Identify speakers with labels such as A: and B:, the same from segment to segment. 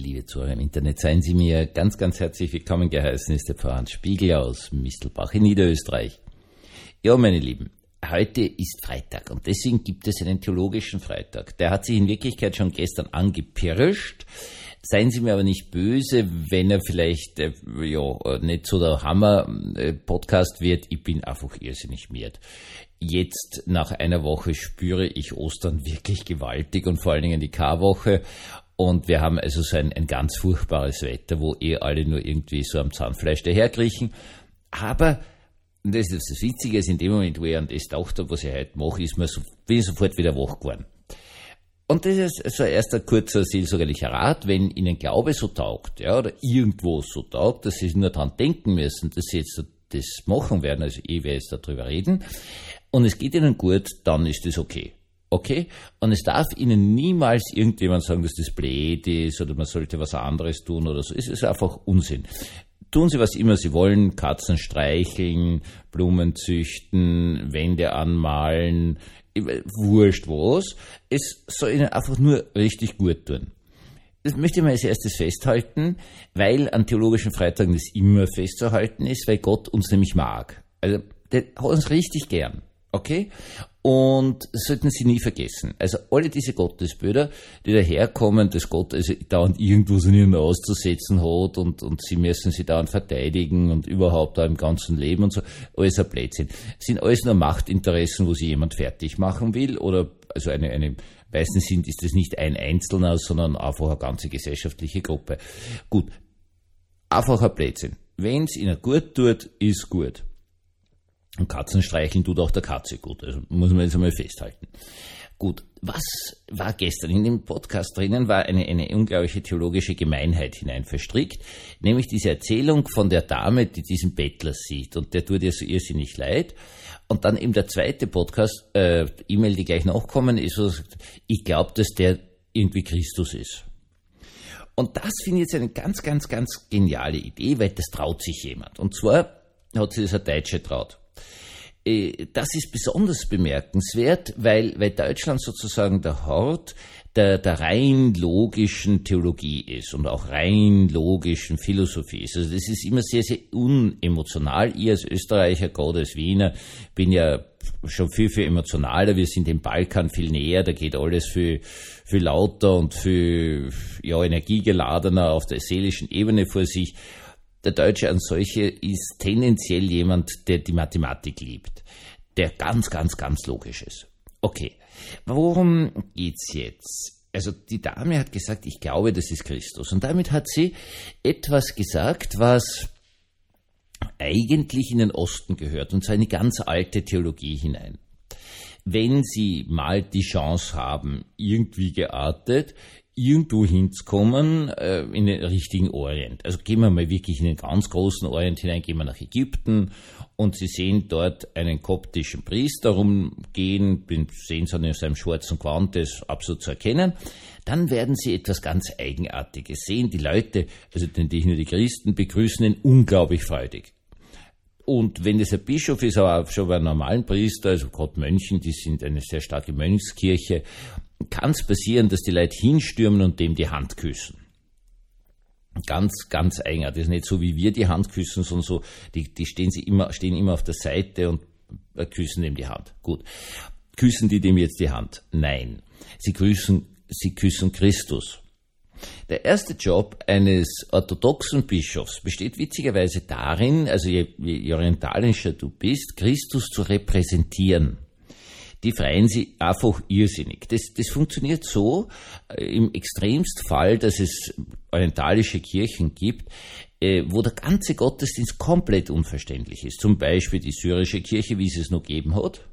A: Liebe Zuhörer im Internet, seien Sie mir ganz, ganz herzlich willkommen geheißen, ist der Pfarrer Hans Spiegel aus Mistelbach in Niederösterreich. Ja, meine Lieben, heute ist Freitag und deswegen gibt es einen theologischen Freitag. Der hat sich in Wirklichkeit schon gestern angepirscht. Seien Sie mir aber nicht böse, wenn er vielleicht nicht so der Hammer-Podcast wird. Ich bin einfach irrsinnig miert. Jetzt nach einer Woche spüre ich Ostern wirklich gewaltig und vor allen Dingen die Karwoche. Und wir haben also so ein ganz furchtbares Wetter, wo alle nur irgendwie so am Zahnfleisch daherkriechen. Aber das ist das Witzige, ist in dem Moment, wo ich an das gedacht habe, was ich heute mache, bin ich sofort wieder wach geworden. Und das ist so erst ein kurzer seelsorgerlicher Rat, wenn Ihnen Glaube so taugt, ja, oder irgendwo so taugt, dass Sie nur daran denken müssen, dass Sie jetzt das machen werden, also ich werde jetzt darüber reden, und es geht Ihnen gut, dann ist das okay. Okay? Und es darf Ihnen niemals irgendjemand sagen, dass das blöd ist oder man sollte was anderes tun oder so. Es ist einfach Unsinn. Tun Sie, was immer Sie wollen, Katzen streicheln, Blumen züchten, Wände anmalen, wurscht was. Es soll Ihnen einfach nur richtig gut tun. Das möchte ich mal als erstes festhalten, weil an theologischen Freitagen das immer festzuhalten ist, weil Gott uns nämlich mag. Also, der hat uns richtig gern. Okay? Und das sollten Sie nie vergessen. Also alle diese Gottesbilder, die daherkommen, dass Gott also dauernd irgendwas in Ihnen auszusetzen hat und Sie müssen sie dauernd verteidigen und überhaupt da im ganzen Leben und so, alles ein Blödsinn. Sind alles nur Machtinteressen, wo Sie jemand fertig machen will oder also eine meistens ist das nicht ein Einzelner, sondern einfach eine ganze gesellschaftliche Gruppe. Gut, einfach ein Blödsinn. Wenn es Ihnen gut tut, ist gut. Und Katzen streicheln tut auch der Katze gut. Also muss man jetzt einmal festhalten. Gut, was war gestern? In dem Podcast drinnen war eine unglaubliche theologische Gemeinheit hinein verstrickt, nämlich diese Erzählung von der Dame, die diesen Bettler sieht und der tut ihr so irrsinnig leid. Und dann eben der zweite Podcast, E-Mail, die gleich nachkommen, ist so, ich glaube, dass der irgendwie Christus ist. Und das finde ich jetzt eine ganz, ganz, ganz geniale Idee, weil das traut sich jemand. Und zwar hat sich das ein Deutscher traut. Das ist besonders bemerkenswert, weil Deutschland sozusagen der Hort der rein logischen Theologie ist und auch rein logischen Philosophie ist. Also das ist immer sehr, sehr unemotional. Ich als Österreicher, gerade als Wiener, bin ja schon viel, viel emotionaler. Wir sind dem Balkan viel näher, da geht alles viel, viel lauter und viel energiegeladener auf der seelischen Ebene vor sich. Der Deutsche als solche ist tendenziell jemand, der die Mathematik liebt, der ganz, ganz, ganz logisch ist. Okay, worum geht's jetzt? Also die Dame hat gesagt, ich glaube, das ist Christus. Und damit hat sie etwas gesagt, was eigentlich in den Osten gehört, und zwar eine ganz alte Theologie hinein. Wenn Sie mal die Chance haben, irgendwie geartet, irgendwo hinzukommen in den richtigen Orient. Also gehen wir mal wirklich in den ganz großen Orient hinein, gehen wir nach Ägypten und Sie sehen dort einen koptischen Priester rumgehen, sehen Sie in seinem schwarzen Gewand, das ist absolut zu erkennen. Dann werden Sie etwas ganz Eigenartiges sehen. Die Leute, also nicht nur die Christen, begrüßen ihn unglaublich freudig. Und wenn das ein Bischof ist, aber auch schon bei einem normalen Priester, also gerade Mönchen, die sind eine sehr starke Mönchskirche, kann es passieren, dass die Leute hinstürmen und dem die Hand küssen. Ganz, ganz eigenartig. Das ist nicht so, wie wir die Hand küssen, sondern so, die stehen immer auf der Seite und küssen dem die Hand. Gut. Küssen die dem jetzt die Hand? Nein. Sie küssen Christus. Der erste Job eines orthodoxen Bischofs besteht witzigerweise darin, also je orientalischer du bist, Christus zu repräsentieren. Die freuen sie einfach irrsinnig. Das funktioniert so im Extremstfall, dass es orientalische Kirchen gibt, wo der ganze Gottesdienst komplett unverständlich ist. Zum Beispiel die syrische Kirche, wie es es noch gegeben hat.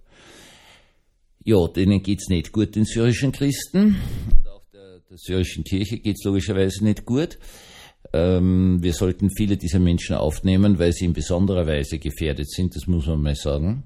A: Ja, denen geht's nicht gut, den syrischen Christen. Und auch der syrischen Kirche geht's logischerweise nicht gut. Wir sollten viele dieser Menschen aufnehmen, weil sie in besonderer Weise gefährdet sind, das muss man mal sagen.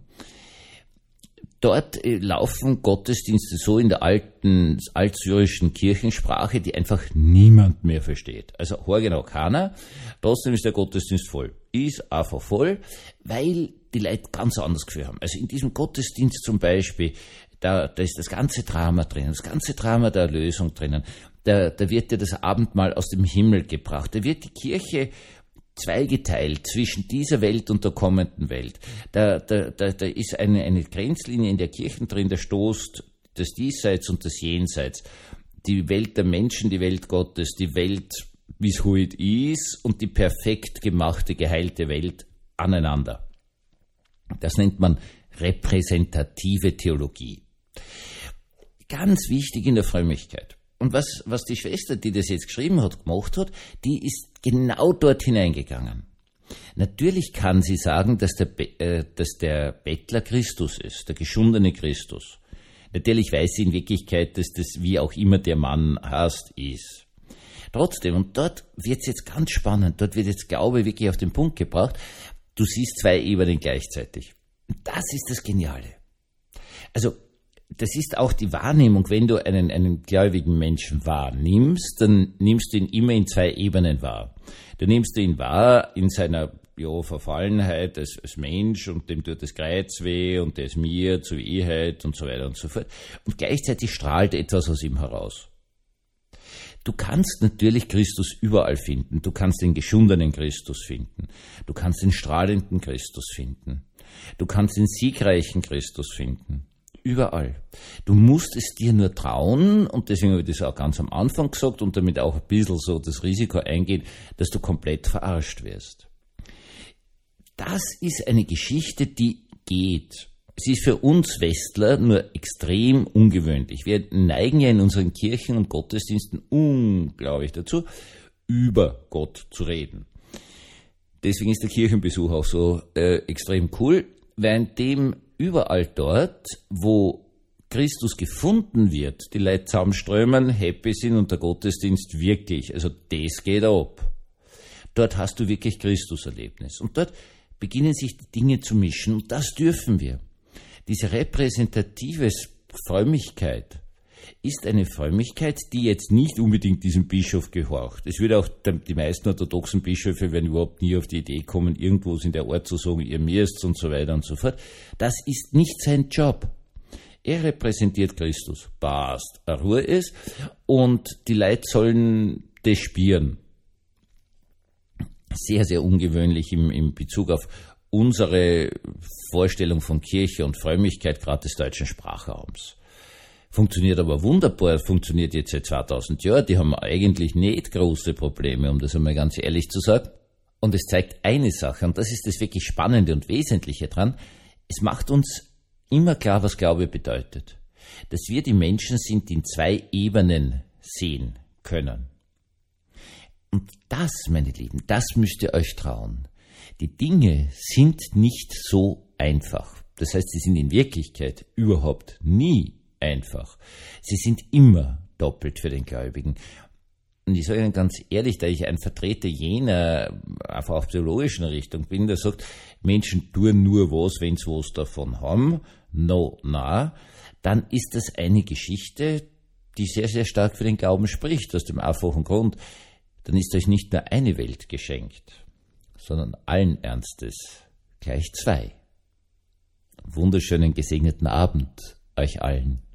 A: Dort laufen Gottesdienste so in der altsyrischen Kirchensprache, die einfach niemand mehr versteht. Also genau keiner. Trotzdem ist der Gottesdienst voll. Ist einfach voll, weil die Leute ganz anders Gefühl haben. Also in diesem Gottesdienst zum Beispiel, da ist das ganze Drama drinnen, das ganze Drama der Erlösung drinnen. Da wird ja das Abendmahl aus dem Himmel gebracht. Da wird die Kirche zweigeteilt zwischen dieser Welt und der kommenden Welt. Da ist eine Grenzlinie in der Kirche drin, da stoßt das Diesseits und das Jenseits. Die Welt der Menschen, die Welt Gottes, die Welt, wie es heute ist, und die perfekt gemachte, geheilte Welt aneinander. Das nennt man repräsentative Theologie. Ganz wichtig in der Frömmigkeit. Und was die Schwester, die das jetzt geschrieben hat, gemacht hat, die ist genau dort hineingegangen. Natürlich kann sie sagen, dass der Bettler Christus ist, der geschundene Christus. Natürlich weiß sie in Wirklichkeit, dass das wie auch immer der Mann heißt, ist. Trotzdem, und dort wird es jetzt ganz spannend, dort wird jetzt Glaube wirklich auf den Punkt gebracht, du siehst zwei Ebenen gleichzeitig. Und das ist das Geniale. Also, das ist auch die Wahrnehmung, wenn du einen gläubigen Menschen wahrnimmst, dann nimmst du ihn immer in zwei Ebenen wahr. Du nimmst ihn wahr in seiner Verfallenheit als Mensch, und dem tut das Kreuz weh und der ist mir zur Ehheit und so weiter und so fort. Und gleichzeitig strahlt etwas aus ihm heraus. Du kannst natürlich Christus überall finden. Du kannst den geschundenen Christus finden. Du kannst den strahlenden Christus finden. Du kannst den siegreichen Christus finden. Überall. Du musst es dir nur trauen, und deswegen habe ich das auch ganz am Anfang gesagt und damit auch ein bisschen so das Risiko eingehen, dass du komplett verarscht wirst. Das ist eine Geschichte, die geht. Sie ist für uns Westler nur extrem ungewöhnlich. Wir neigen ja in unseren Kirchen und Gottesdiensten unglaublich dazu, über Gott zu reden. Deswegen ist der Kirchenbesuch auch so extrem cool, währenddem überall dort, wo Christus gefunden wird, die Leute zusammenströmen, happy sind und der Gottesdienst wirklich, also das geht ab. Dort hast du wirklich Christuserlebnis. Und dort beginnen sich die Dinge zu mischen, und das dürfen wir. Diese repräsentative Frömmigkeit ist eine Frömmigkeit, die jetzt nicht unbedingt diesem Bischof gehorcht. Es wird auch, die meisten orthodoxen Bischöfe werden überhaupt nie auf die Idee kommen, irgendwo in der Art zu sagen, ihr müsst und so weiter und so fort. Das ist nicht sein Job. Er repräsentiert Christus. Passt. Ruhe ist. Und die Leute sollen das spüren. Sehr, sehr ungewöhnlich im Bezug auf unsere Vorstellung von Kirche und Frömmigkeit, gerade des deutschen Sprachraums. Funktioniert aber wunderbar, funktioniert jetzt seit 2000 Jahren, die haben eigentlich nicht große Probleme, um das einmal ganz ehrlich zu sagen. Und es zeigt eine Sache, und das ist das wirklich Spannende und Wesentliche dran, es macht uns immer klar, was Glaube bedeutet. Dass wir die Menschen sind, die in zwei Ebenen sehen können. Und das, meine Lieben, das müsst ihr euch trauen. Die Dinge sind nicht so einfach. Das heißt, sie sind in Wirklichkeit überhaupt nie einfach. Sie sind immer doppelt für den Gläubigen. Und ich sage Ihnen ganz ehrlich, da ich ein Vertreter jener, einfach auch psychologischen Richtung bin, der sagt, Menschen tun nur was, wenn sie was davon haben, dann ist das eine Geschichte, die sehr, sehr stark für den Glauben spricht, aus dem einfachen Grund, dann ist euch nicht nur eine Welt geschenkt, sondern allen Ernstes gleich zwei. Wunderschönen gesegneten Abend euch allen.